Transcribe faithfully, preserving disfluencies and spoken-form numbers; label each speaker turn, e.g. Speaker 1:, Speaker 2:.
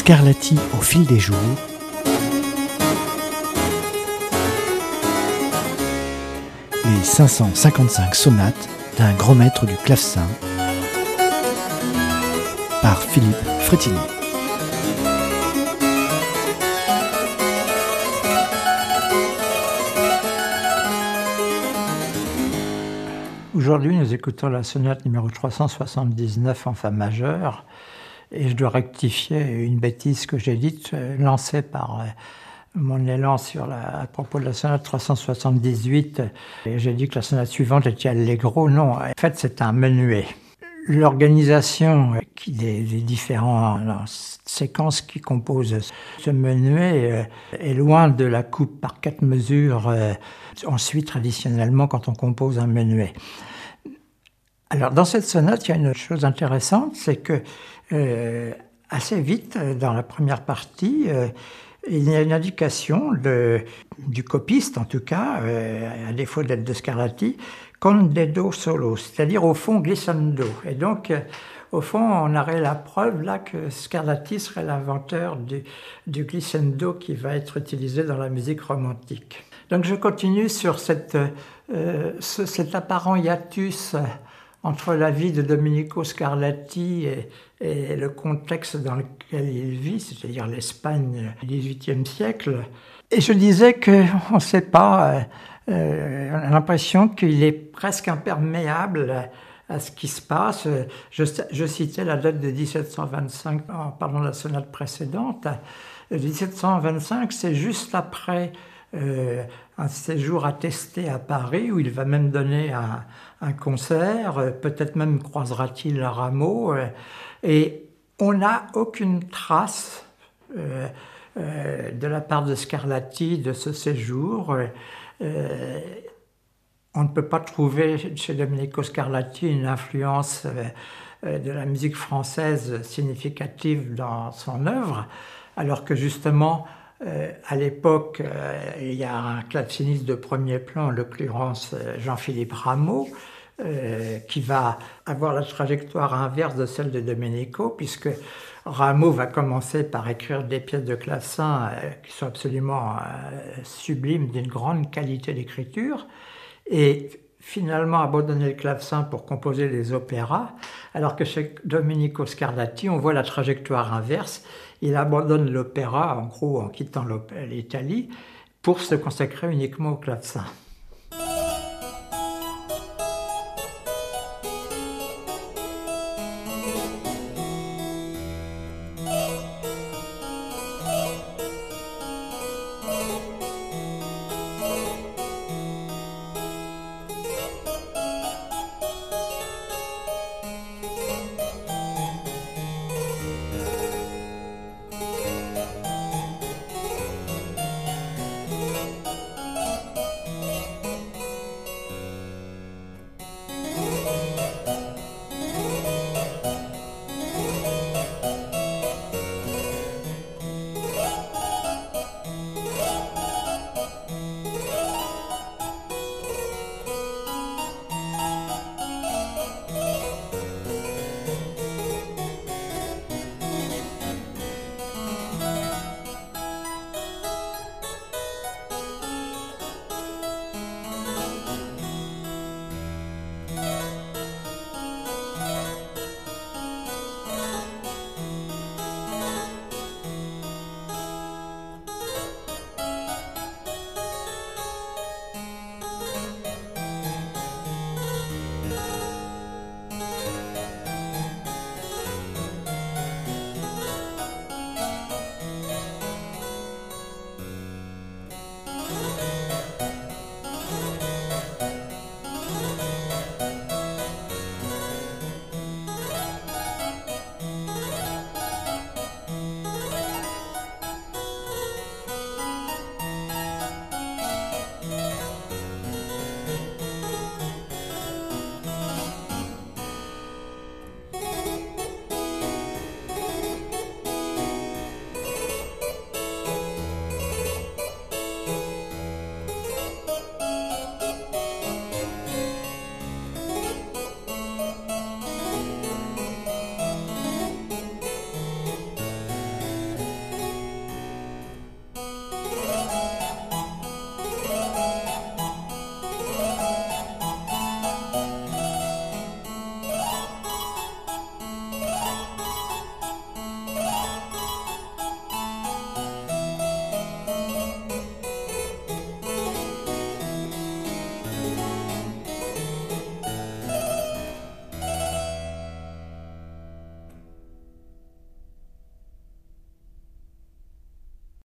Speaker 1: Scarlatti au fil des jours. Les cinq cent cinquante-cinq sonates d'un grand maître du clavecin par Philippe Frétinier.
Speaker 2: Aujourd'hui, nous écoutons la sonate numéro trois cent soixante-dix-neuf en fa majeur, et je dois rectifier une bêtise que j'ai dite, lancée par mon élan sur la, à propos de la sonate trois cent soixante-dix-huit. Et j'ai dit que la sonate suivante était allegro. Non, en fait, c'est un menuet. L'organisation des, des différentes séquences qui composent ce menuet est loin de la coupe par quatre mesures. On suit traditionnellement quand on compose un menuet. Alors, dans cette sonate, il y a une chose intéressante, c'est que euh, assez vite, dans la première partie, euh, il y a une indication de, du copiste, en tout cas, euh, à défaut d'être de Scarlatti, con de do solo, c'est-à-dire au fond glissando. Et donc, euh, au fond, on aurait la preuve là que Scarlatti serait l'inventeur du, du glissando qui va être utilisé dans la musique romantique. Donc je continue sur cette, euh, ce, cet apparent hiatus entre la vie de Domenico Scarlatti et, et le contexte dans lequel il vit, c'est-à-dire l'Espagne du dix-huitième siècle. Et je disais qu'on ne sait pas, euh, euh, on a l'impression qu'il est presque imperméable à ce qui se passe. Je, je citais la date de dix-sept cent vingt-cinq en parlant de la sonate précédente. dix-sept cent vingt-cinq, c'est juste après Euh, un séjour attesté à Paris où il va même donner un, un concert, euh, peut-être même croisera-t-il Rameau, euh, et on n'a aucune trace euh, euh, de la part de Scarlatti de ce séjour. Euh, on ne peut pas trouver chez Domenico Scarlatti une influence euh, de la musique française significative dans son œuvre, alors que justement Euh, à l'époque, euh, il y a un claveciniste de premier plan, en l'occurrence euh, Jean-Philippe Rameau, euh, qui va avoir la trajectoire inverse de celle de Domenico, puisque Rameau va commencer par écrire des pièces de clavecin euh, qui sont absolument euh, sublimes, d'une grande qualité d'écriture, et finalement abandonner le clavecin pour composer des opéras, alors que chez Domenico Scarlatti, on voit la trajectoire inverse. Il abandonne l'opéra, en gros, en quittant l'Italie, pour se consacrer uniquement au clavecin.